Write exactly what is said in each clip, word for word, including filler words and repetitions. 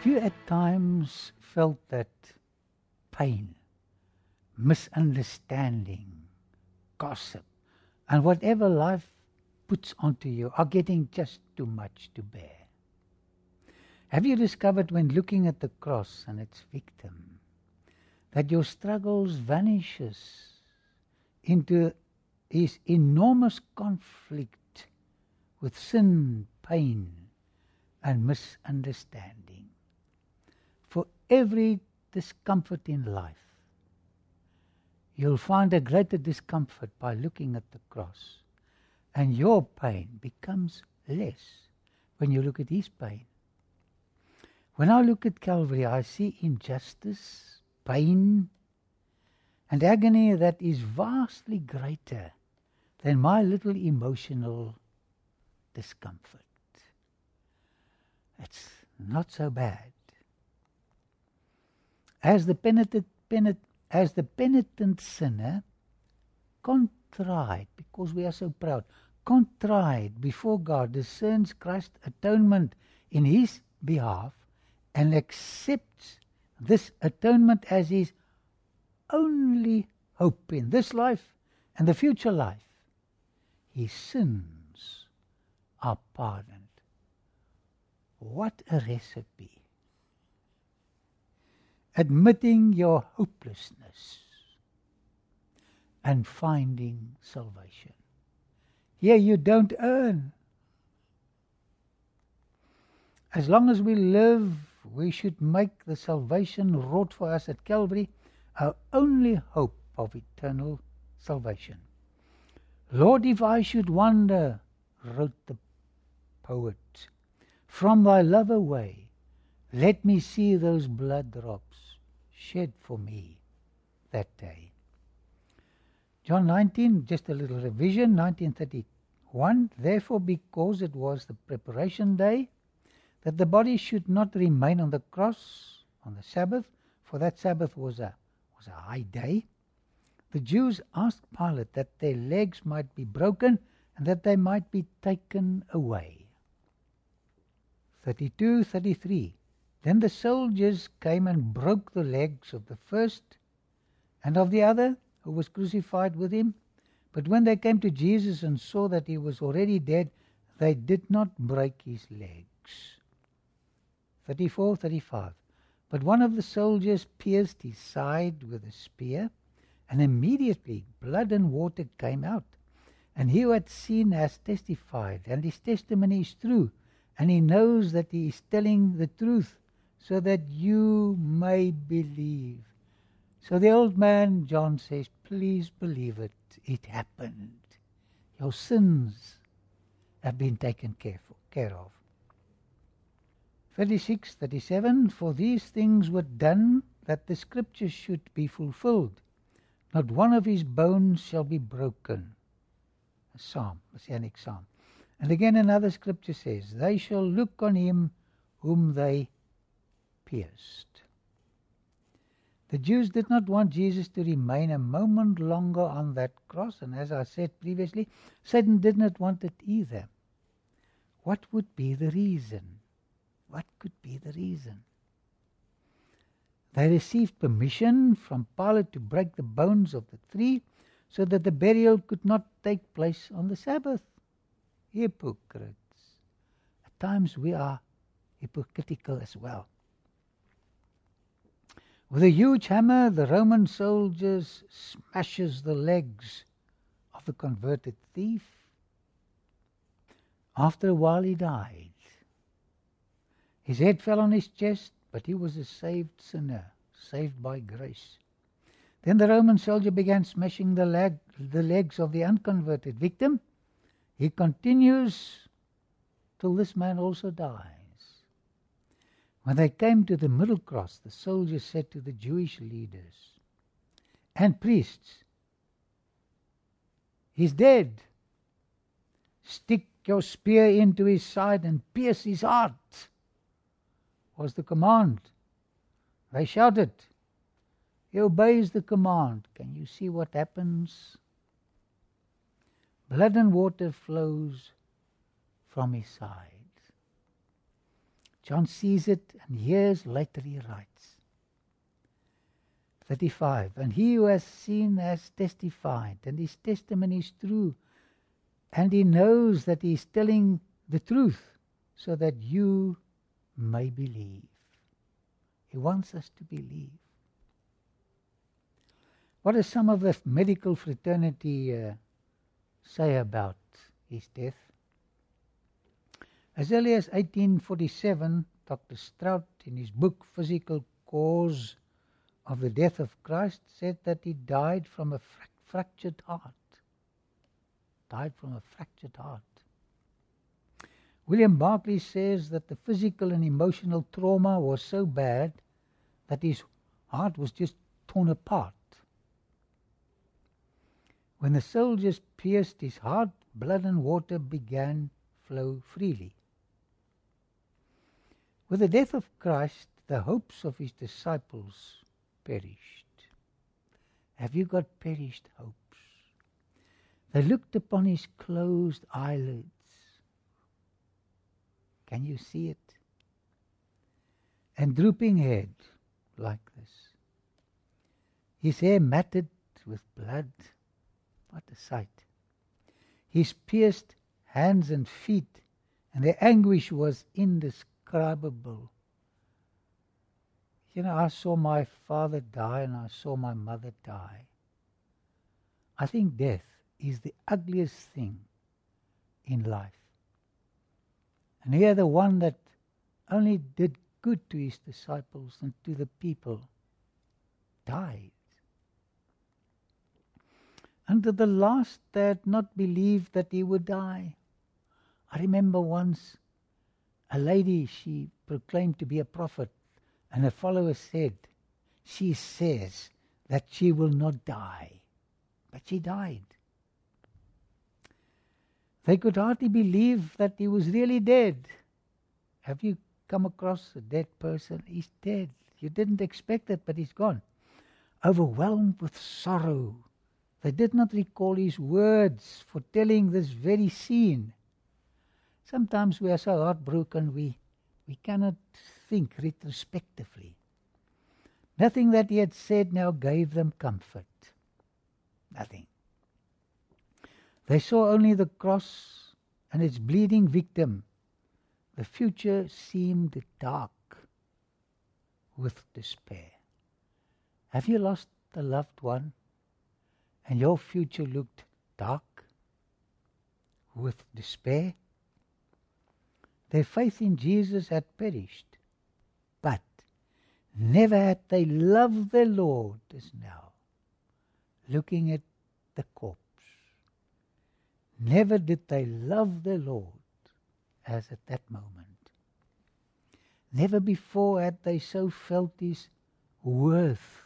you at times felt that pain, misunderstanding, gossip, and whatever life puts onto you are getting just too much to bear? Have you discovered when looking at the cross and its victim that your struggles vanishes into his enormous conflict with sin, pain, and misunderstanding? For every discomfort in life, you'll find a greater discomfort by looking at the cross, and your pain becomes less when you look at his pain. When I look at Calvary, I see injustice, pain, and agony that is vastly greater than my little emotional discomfort. It's not so bad. As the penitent, penitent, as the penitent sinner, contrite, because we are so proud, contrite before God, discerns Christ's atonement in his behalf, and accepts this atonement as his only hope in this life and the future life, his sins are pardoned. What a recipe. Admitting your hopelessness and finding salvation. Here you don't earn. As long as we live, we should make the salvation wrought for us at Calvary our only hope of eternal salvation. Lord, if I should wander, wrote the poet, from thy love away, let me see those blood drops shed for me that day. John nineteen, just a little revision, nineteen thirty-one, therefore because it was the preparation day, that the body should not remain on the cross on the Sabbath, for that Sabbath was a, was a high day, the Jews asked Pilate that their legs might be broken and that they might be taken away. thirty-two, thirty-three, then the soldiers came and broke the legs of the first and of the other who was crucified with him. But when they came to Jesus and saw that he was already dead, they did not break his legs. thirty-four, thirty-five, but one of the soldiers pierced his side with a spear, and immediately blood and water came out. And he who had seen has testified, and his testimony is true, and he knows that he is telling the truth, so that you may believe. So the old man, John, says, please believe it. It happened. Your sins have been taken care, for, care of. thirty-six, thirty-seven, for these things were done that the scripture should be fulfilled. Not one of his bones shall be broken. A psalm, messianic psalm. And again another scripture says, they shall look on him whom they pierced. The Jews did not want Jesus to remain a moment longer on that cross, and as I said previously, Satan did not want it either. What would be the reason? What could be the reason? They received permission from Pilate to break the bones of the three so that the burial could not take place on the Sabbath. Hypocrites. At times we are hypocritical as well. With a huge hammer, the Roman soldiers smashes the legs of the converted thief. After a while he died. His head fell on his chest, but he was a saved sinner, saved by grace. Then the Roman soldier began smashing the, leg, the legs of the unconverted victim. He continues till this man also dies. When they came to the middle cross, the soldier said to the Jewish leaders and priests, he's dead. Stick your spear into his side and pierce his heart, was the command. They shouted. He obeys the command. Can you see what happens? Blood and water flows from his side. John sees it, and years later he writes. thirty-five. And he who has seen has testified, and his testimony is true. And he knows that he is telling the truth, so that you may believe. He wants us to believe. What does some of the medical fraternity uh, say about his death? As early as eighteen forty-seven, Doctor Strout, in his book Physical Cause of the Death of Christ, said that he died from a fra- fractured heart. Died from a fractured heart. William Barclay says that the physical and emotional trauma was so bad that his heart was just torn apart. When the soldiers pierced his heart, blood and water began flow freely. With the death of Christ, the hopes of his disciples perished. Have you got perished hopes? They looked upon his closed eyelids. Can you see it? And drooping head like this. His hair matted with blood. What a sight. His pierced hands and feet, and their anguish was indescribable. You know, I saw my father die and I saw my mother die. I think death is the ugliest thing in life. And here the one that only did good to his disciples and to the people died. Unto the last they had not believed that he would die. I remember once a lady, she proclaimed to be a prophet, and her followers said, she says that she will not die. But she died. They could hardly believe that he was really dead. Have you come across a dead person? He's dead. You didn't expect it, but he's gone. Overwhelmed with sorrow, they did not recall his words for telling this very scene. Sometimes we are so heartbroken, we, we cannot think retrospectively. Nothing that he had said now gave them comfort. Nothing. They saw only the cross and its bleeding victim. The future seemed dark with despair. Have you lost a loved one and your future looked dark with despair? Their faith in Jesus had perished, but never had they loved their Lord as now, looking at the corpse. Never did they love their Lord as at that moment. Never before had they so felt his worth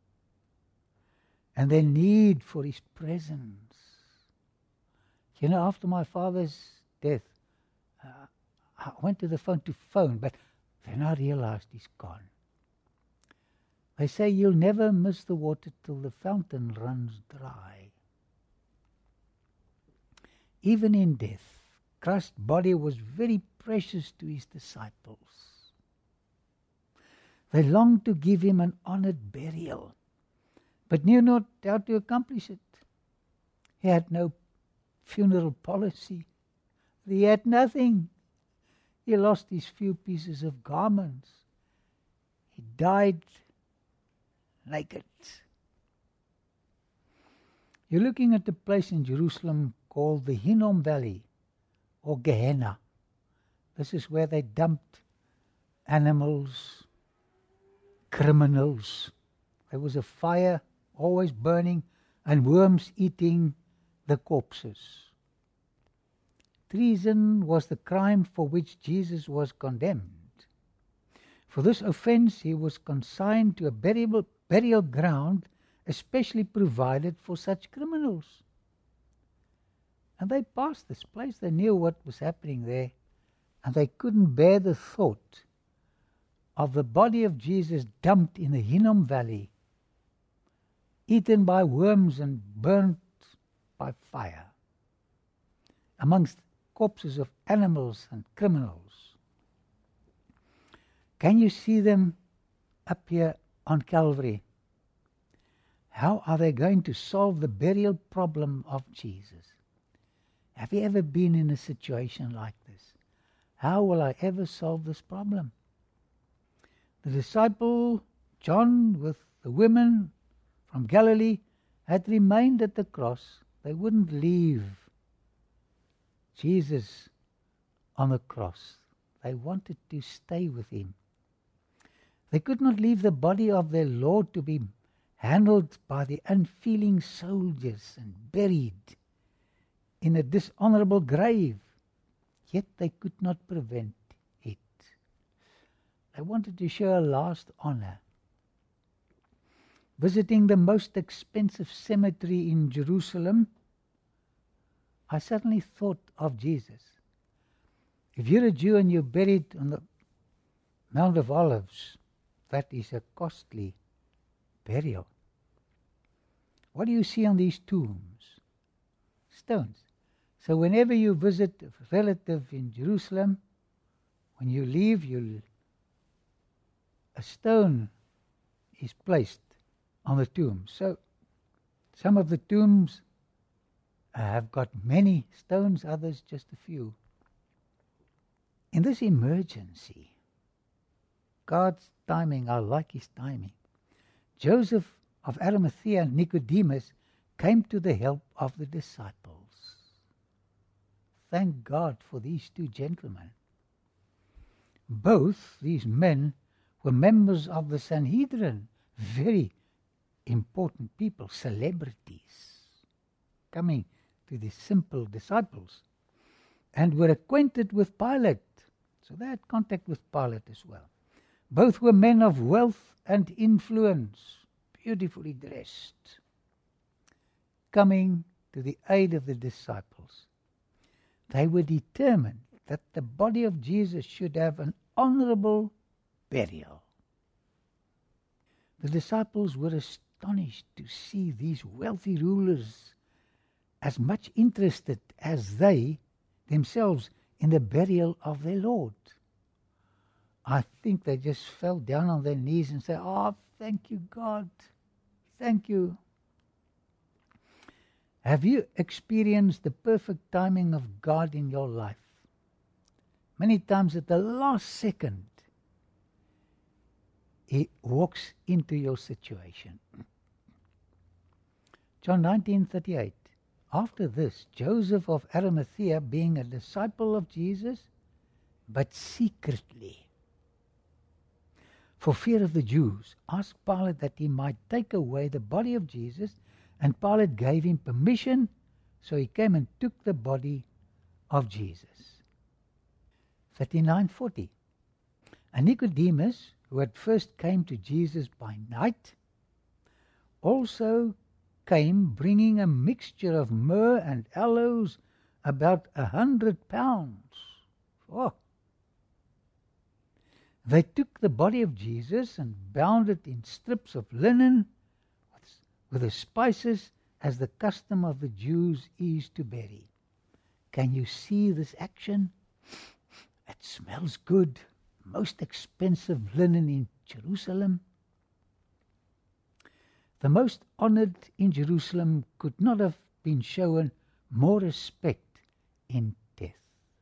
and their need for his presence. You know, after my father's death, uh, I went to the phone to phone, but then I realized he's gone. They say you'll never miss the water till the fountain runs dry. Even in death, Christ's body was very precious to his disciples. They longed to give him an honored burial, but knew not how to accomplish it. He had no funeral policy. He had nothing. He lost his few pieces of garments. He died naked. You're looking at a place in Jerusalem called the Hinnom Valley, or Gehenna. This is where they dumped animals, criminals. There was a fire always burning and worms eating the corpses. Treason was the crime for which Jesus was condemned. For this offense he was consigned to a burial, burial ground especially provided for such criminals. And they passed this place, they knew what was happening there, and they couldn't bear the thought of the body of Jesus dumped in the Hinnom Valley, eaten by worms and burnt by fire, amongst corpses of animals and criminals. Can you see them up here on Calvary? How are they going to solve the burial problem of Jesus? Have you ever been in a situation like this? How will I ever solve this problem? The disciple John with the women from Galilee had remained at the cross. They wouldn't leave Jesus on the cross. They wanted to stay with him. They could not leave the body of their Lord to be handled by the unfeeling soldiers and buried in a dishonorable grave. Yet they could not prevent it. They wanted to show a last honor. Visiting the most expensive cemetery in Jerusalem, I suddenly thought of Jesus. If you're a Jew and you're buried on the Mount of Olives, that is a costly burial. What do you see on these tombs? Stones. So whenever you visit a relative in Jerusalem, when you leave, you'll, a stone is placed on the tomb. So some of the tombs have got many stones, others just a few. In this emergency, God's timing, I like his timing. Joseph of Arimathea and Nicodemus came to the help of the disciples. Thank God for these two gentlemen. Both these men were members of the Sanhedrin, very important people, celebrities, coming to the simple disciples, and were acquainted with Pilate. So they had contact with Pilate as well. Both were men of wealth and influence, beautifully dressed, coming to the aid of the disciples. They were determined that the body of Jesus should have an honorable burial. The disciples were astonished to see these wealthy rulers as much interested as they themselves in the burial of their Lord. I think they just fell down on their knees and said, "Oh, thank you, God. Thank you." Have you experienced the perfect timing of God in your life? Many times at the last second, he walks into your situation. John nineteen thirty-eight. After this, Joseph of Arimathea, being a disciple of Jesus, but secretly, for fear of the Jews, asked Pilate that he might take away the body of Jesus, and Pilate gave him permission, so he came and took the body of Jesus. thirty-nine forty. And Nicodemus, who at first came to Jesus by night, also came bringing a mixture of myrrh and aloes, about a hundred pounds. Oh. They took the body of Jesus and bound it in strips of linen with, with the spices, as the custom of the Jews is to bury. Can you see this action? It smells good. Most expensive linen in Jerusalem. The most honored in Jerusalem could not have been shown more respect in death.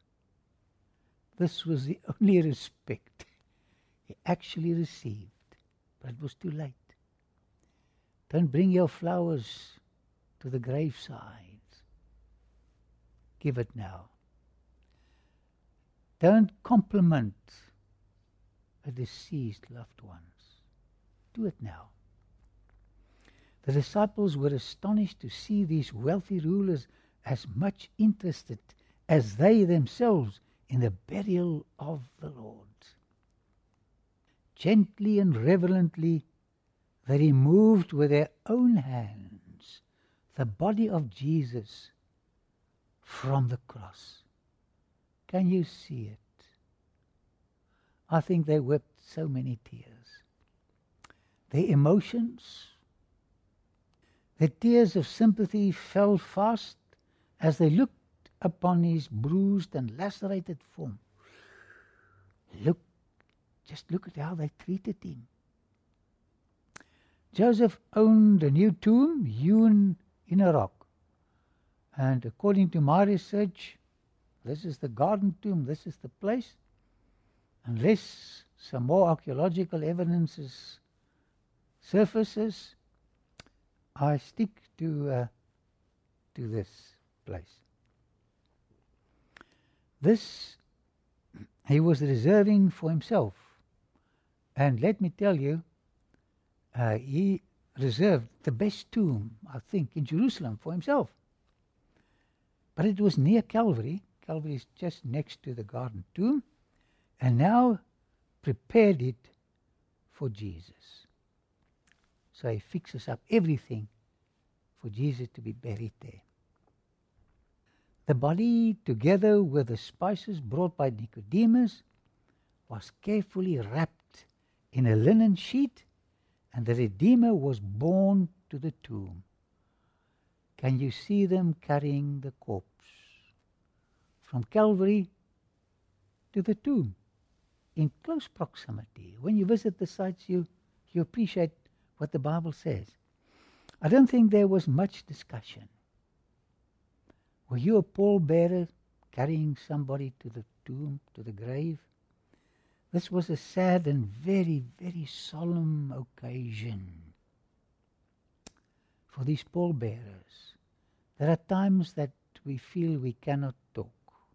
This was the only respect he actually received, but it was too late. Don't bring your flowers to the graveside. Give it now. Don't compliment a deceased loved ones. Do it now. The disciples were astonished to see these wealthy rulers as much interested as they themselves in the burial of the Lord. Gently and reverently, they removed with their own hands the body of Jesus from the cross. Can you see it? I think they wept so many tears. Their emotions, the tears of sympathy fell fast as they looked upon his bruised and lacerated form. Look Just look at how they treated him. Joseph owned a new tomb hewn in a rock. And according to my research, this is the garden tomb, this is the place. Unless some more archaeological evidences surfaces, I stick to, uh, to this place. This he was reserving for himself. And let me tell you, uh, he reserved the best tomb, I think, in Jerusalem for himself. But it was near Calvary. Calvary is just next to the garden tomb. And now prepared it for Jesus. So he fixes up everything for Jesus to be buried there. The body, together with the spices brought by Nicodemus, was carefully wrapped in a linen sheet, and the Redeemer was borne to the tomb. Can you see them carrying the corpse from Calvary to the tomb in close proximity? When you visit the sites, you, you appreciate what the Bible says. I don't think there was much discussion. Were you a pallbearer carrying somebody to the tomb, to the grave? This was a sad and very, very solemn occasion for these pallbearers. There are times that we feel we cannot talk.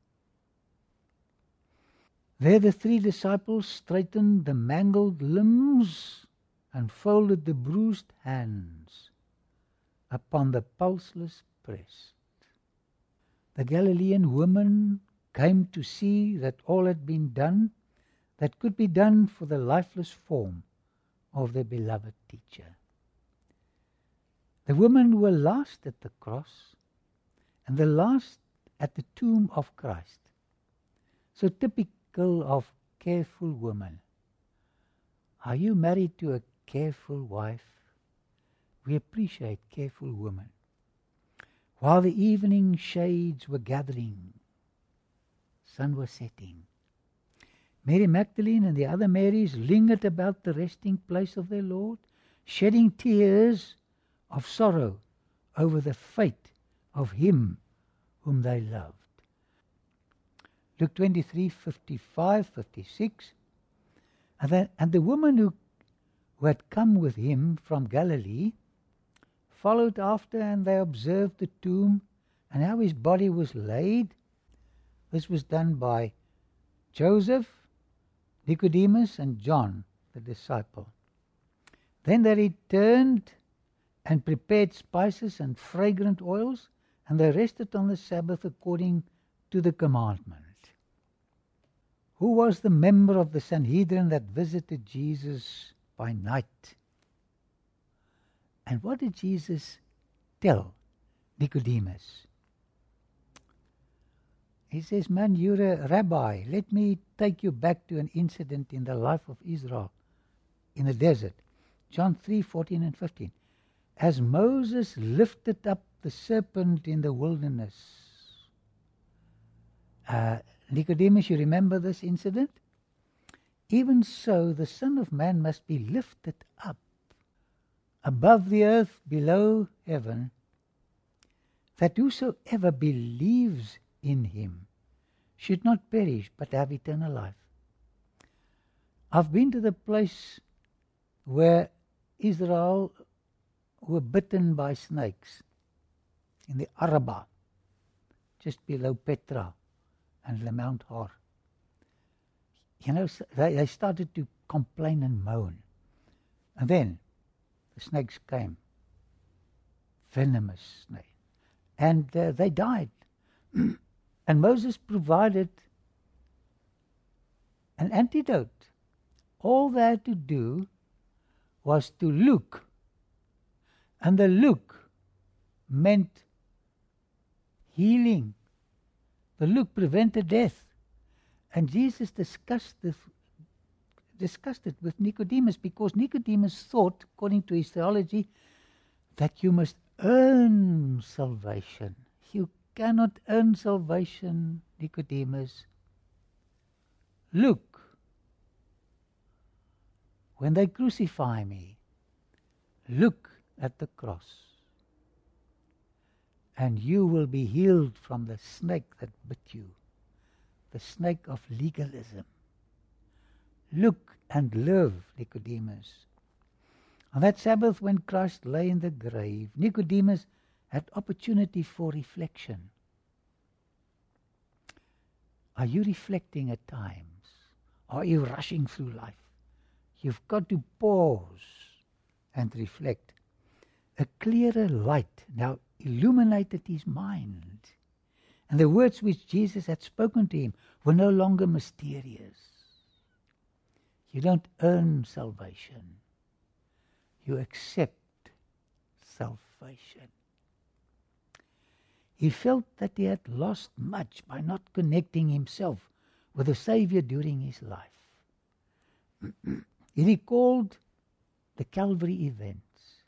There the three disciples straightened the mangled limbs and folded the bruised hands upon the pulseless breast. The Galilean woman came to see that all had been done that could be done for the lifeless form of their beloved teacher. The women were last at the cross and the last at the tomb of Christ. So typical of careful women. Are you married to a careful wife? We appreciate careful women. While the evening shades were gathering, sun was setting, Mary Magdalene and the other Marys lingered about the resting place of their Lord, shedding tears of sorrow over the fate of him whom they loved. Luke twenty-three, fifty-five, fifty-six. And, then, and the woman who, who had come with him from Galilee followed after, and they observed the tomb and how his body was laid. This was done by Joseph, Nicodemus, and John, the disciple. Then they returned and prepared spices and fragrant oils, and they rested on the Sabbath according to the commandment. Who was the member of the Sanhedrin that visited Jesus by night? And what did Jesus tell Nicodemus? He says, man, you're a rabbi. Let me take you back to an incident in the life of Israel in the desert. John three, fourteen and fifteen. As Moses lifted up the serpent in the wilderness. Uh, Nicodemus, you remember this incident? Even so, the Son of Man must be lifted up above the earth, below heaven, that whosoever believes in him should not perish but have eternal life. I've been to the place where Israel were bitten by snakes in the Arabah, just below Petra and the Mount Hor. You know, they, they started to complain and moan. And then the snakes came, venomous snakes, and uh, they died. And Moses provided an antidote. All they had to do was to look, and the look meant healing. The look prevented death. And Jesus discussed this, discussed it with Nicodemus, because Nicodemus thought, according to his theology, that you must earn salvation. You cannot earn salvation, Nicodemus. Look. when they crucify me, look at the cross, and you will be healed from the snake that bit you, the snake of legalism. Look and live, Nicodemus. On that Sabbath, when Christ lay in the grave, Nicodemus had opportunity for reflection. Are you reflecting at times? Are you rushing through life? You've got to pause and reflect. A clearer light now illuminated his mind, and the words which Jesus had spoken to him were no longer mysterious. You don't earn salvation. You accept salvation. He felt that he had lost much by not connecting himself with the Savior during his life. He recalled the Calvary events,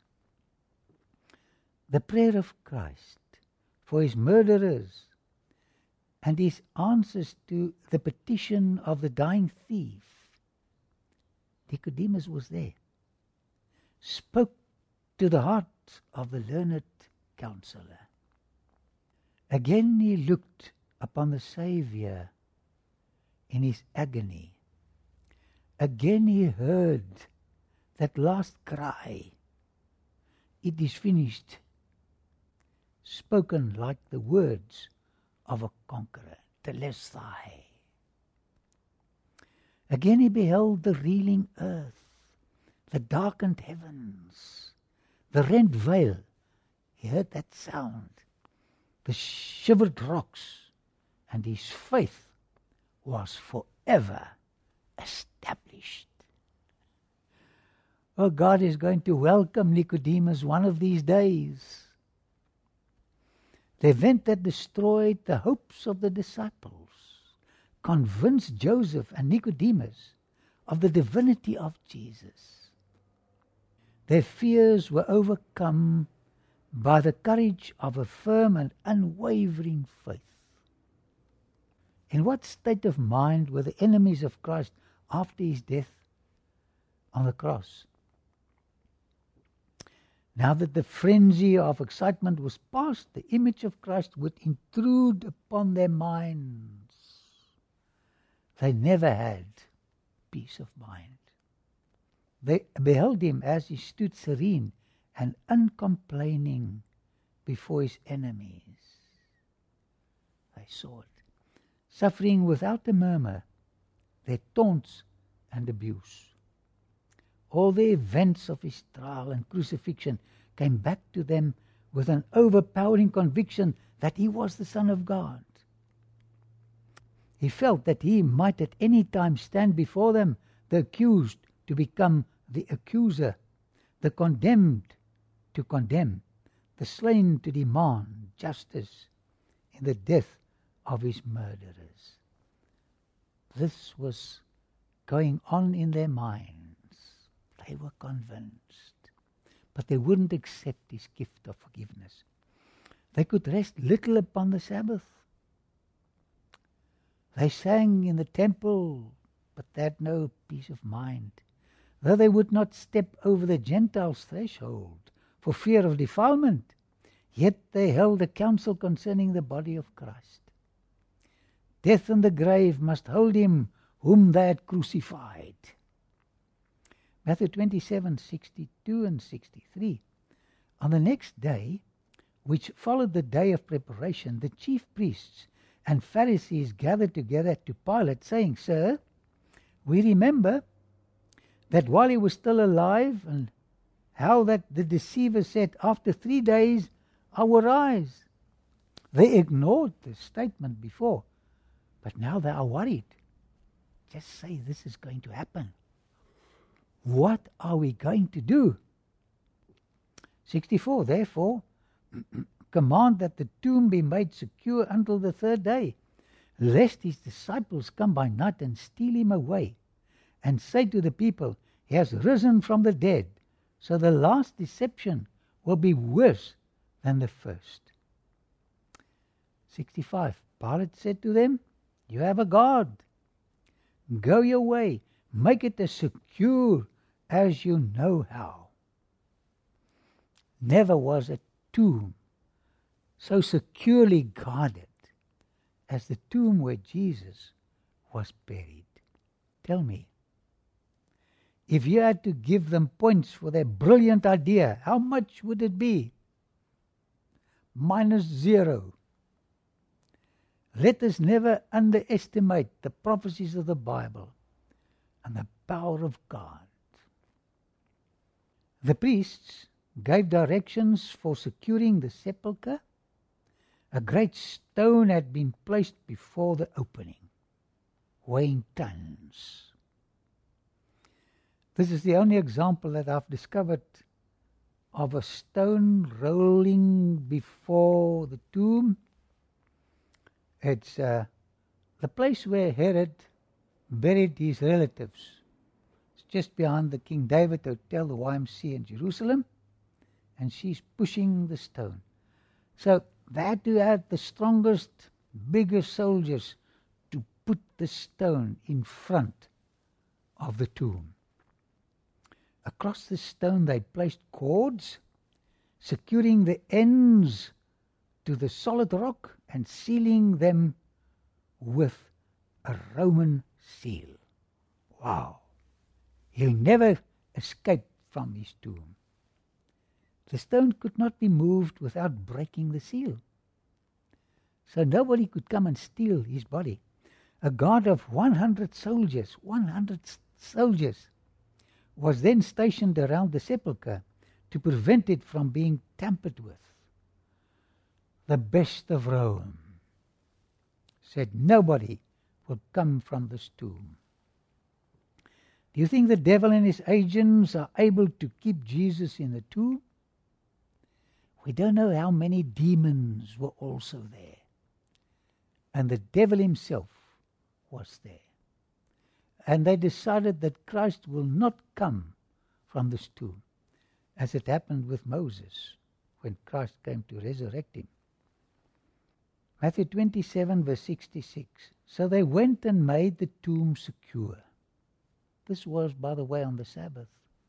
the prayer of Christ for his murderers, and his answers to the petition of the dying thief. Nicodemus was there, spoke to the heart of the learned counselor. Again he looked upon the Saviour in his agony. Again he heard that last cry, "It is finished," spoken like the words of a conqueror, Telestai. Again he beheld the reeling earth, the darkened heavens, the rent veil. He heard that sound, the shivered rocks, and his faith was forever established. Oh, God is going to welcome Nicodemus one of these days. The event that destroyed the hopes of the disciples convinced Joseph and Nicodemus of the divinity of Jesus. Their fears were overcome by the courage of a firm and unwavering faith. In what state of mind were the enemies of Christ after his death on the cross? Now that the frenzy of excitement was past, the image of Christ would intrude upon their minds. They never had peace of mind. They beheld him as he stood serene and uncomplaining before his enemies. They saw it, suffering without a murmur their taunts and abuse. All the events of his trial and crucifixion came back to them with an overpowering conviction that he was the Son of God. He felt that he might at any time stand before them, the accused to become the accuser, the condemned to condemn, the slain to demand justice in the death of his murderers. This was going on in their minds. They were convinced, but they wouldn't accept his gift of forgiveness. They could rest little upon the Sabbath. They sang in the temple, but they had no peace of mind. Though they would not step over the Gentiles' threshold for fear of defilement, yet they held a council concerning the body of Christ. Death and the grave must hold him whom they had crucified. Matthew twenty-seven, sixty-two and sixty-three. On the next day, which followed the day of preparation, the chief priests and Pharisees gathered together to Pilate, saying, "Sir, we remember that while he was still alive, and how that the deceiver said, 'After three days I will rise.'" They ignored the statement before, but now they are worried. Just say this is going to happen. What are we going to do? sixty-four. Therefore, command that the tomb be made secure until the third day, lest his disciples come by night and steal him away, and say to the people, "He has risen from the dead." So the last deception will be worse than the first. sixty-five. Pilate said to them, "You have a God. Go your way, make it as secure as you know how. Never was a tomb so securely guarded as the tomb where Jesus was buried. Tell me, if you had to give them points for their brilliant idea, how much would it be? Minus zero. Let us never underestimate the prophecies of the Bible and the power of God. The priests gave directions for securing the sepulchre. A great stone had been placed before the opening, weighing tons. This is the only example that I've discovered of a stone rolling before the tomb. It's uh, the place where Herod buried his relatives. It's just behind the King David Hotel, the Y M C A in Jerusalem, and she's pushing the stone. So they had to have the strongest, biggest soldiers to put the stone in front of the tomb. Across the stone they placed cords, securing the ends to the solid rock and sealing them with a Roman seal. Wow! He'll never escape from his tomb. The stone could not be moved without breaking the seal. So nobody could come and steal his body. A guard of one hundred soldiers, one hundred soldiers, was then stationed around the sepulchre to prevent it from being tampered with. The best of Rome said nobody will come from this tomb. Do you think the devil and his agents are able to keep Jesus in the tomb? We don't know how many demons were also there. And the devil himself was there. And they decided that Christ will not come from this tomb, as it happened with Moses when Christ came to resurrect him. Matthew twenty-seven, verse sixty-six. So they went and made the tomb secure. This was, by the way, on the Sabbath.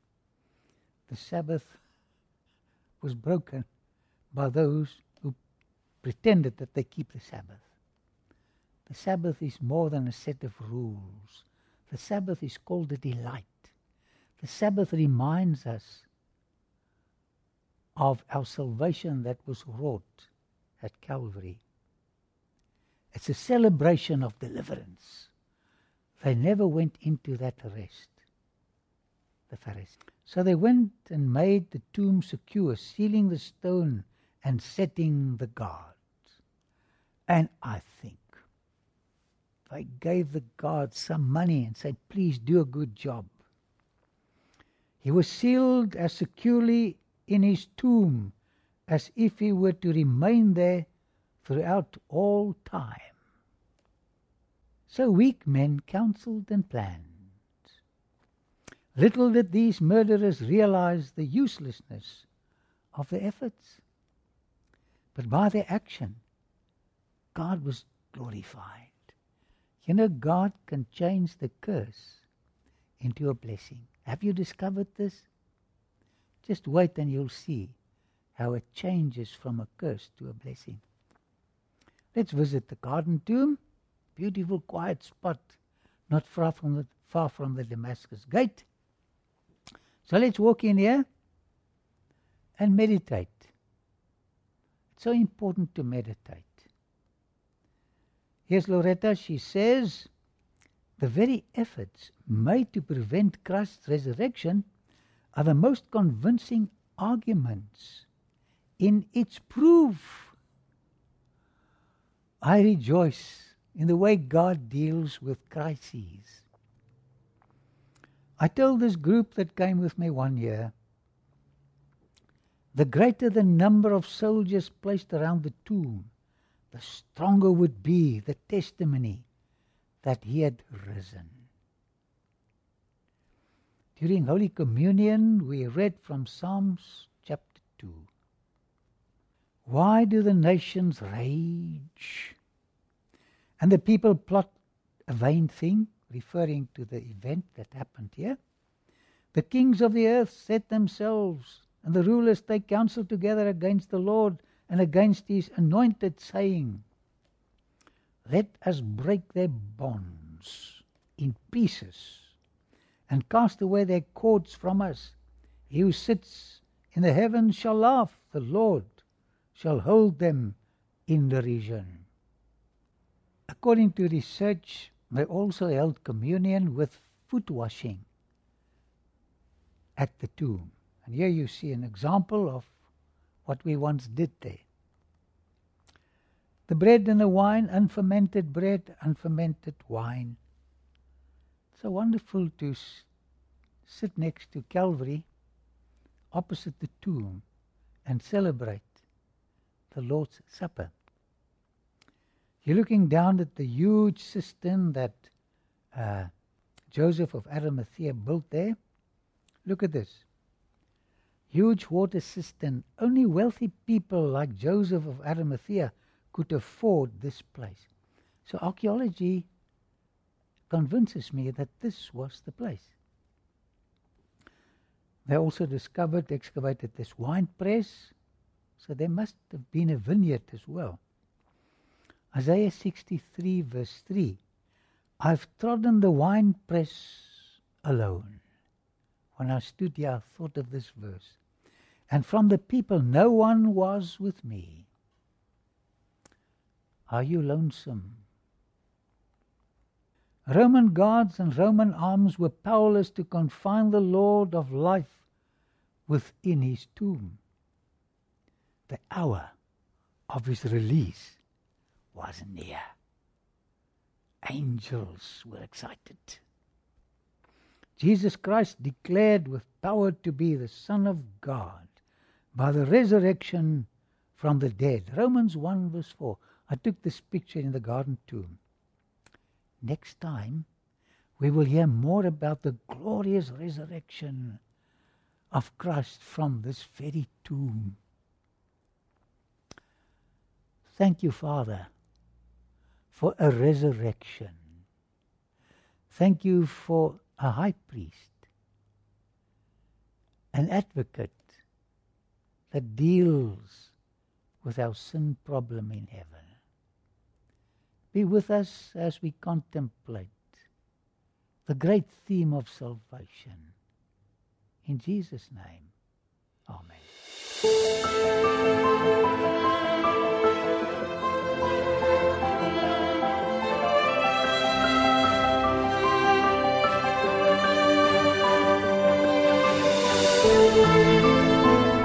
The Sabbath was broken by those who pretended that they keep the Sabbath. The Sabbath is more than a set of rules. The Sabbath is called a delight. The Sabbath reminds us of our salvation that was wrought at Calvary. It's a celebration of deliverance. They never went into that rest, the Pharisees. So they went and made the tomb secure, sealing the stone and setting the guards. And I think they gave the guards some money and said, please do a good job. He was sealed as securely in his tomb as if he were to remain there throughout all time. So weak men counseled and planned. Little did these murderers realize the uselessness of their efforts. But by their action, God was glorified. You know, God can change the curse into a blessing. Have you discovered this? Just wait and you'll see how it changes from a curse to a blessing. Let's visit the Garden Tomb. Beautiful, quiet spot, not far from the, far from the Damascus Gate. So let's walk in here and meditate. It's so important to meditate. Here's Loretta. She says, the very efforts made to prevent Christ's resurrection are the most convincing arguments in its proof. I rejoice in the way God deals with crises. I told this group that came with me one year, the greater the number of soldiers placed around the tomb, the stronger would be the testimony that he had risen. During Holy Communion, we read from Psalms chapter two. Why do the nations rage, and the people plot a vain thing, referring to the event that happened here? The kings of the earth set themselves, and the rulers take counsel together against the Lord and against his anointed, saying, let us break their bonds in pieces and cast away their cords from us. He who sits in the heavens shall laugh. The Lord shall hold them in derision. According to research, they also held communion with foot washing at the tomb. And here you see an example of what we once did there. The bread and the wine, unfermented bread, unfermented wine. It's so wonderful to s- sit next to Calvary, opposite the tomb, and celebrate the Lord's Supper. You're looking down at the huge cistern that uh, Joseph of Arimathea built there. Look at this. Huge water cistern. Only wealthy people like Joseph of Arimathea could afford this place. So archaeology convinces me that this was the place. They also discovered, excavated this wine press, so there must have been a vineyard as well. Isaiah sixty-three verse three, I've trodden the wine press alone. When I stood here, I thought of this verse. And from the people no one was with me. Are you lonesome? Roman guards and Roman arms were powerless to confine the Lord of life within his tomb. The hour of his release was near. Angels were excited. Jesus Christ declared with power to be the Son of God by the resurrection from the dead. Romans one verse four. I took this picture in the garden tomb. Next time, we will hear more about the glorious resurrection of Christ from this very tomb. Thank you, Father, for a resurrection. Thank you for a high priest, an advocate that deals with our sin problem in heaven. Be with us as we contemplate the great theme of salvation. In Jesus' name, amen. Thank you.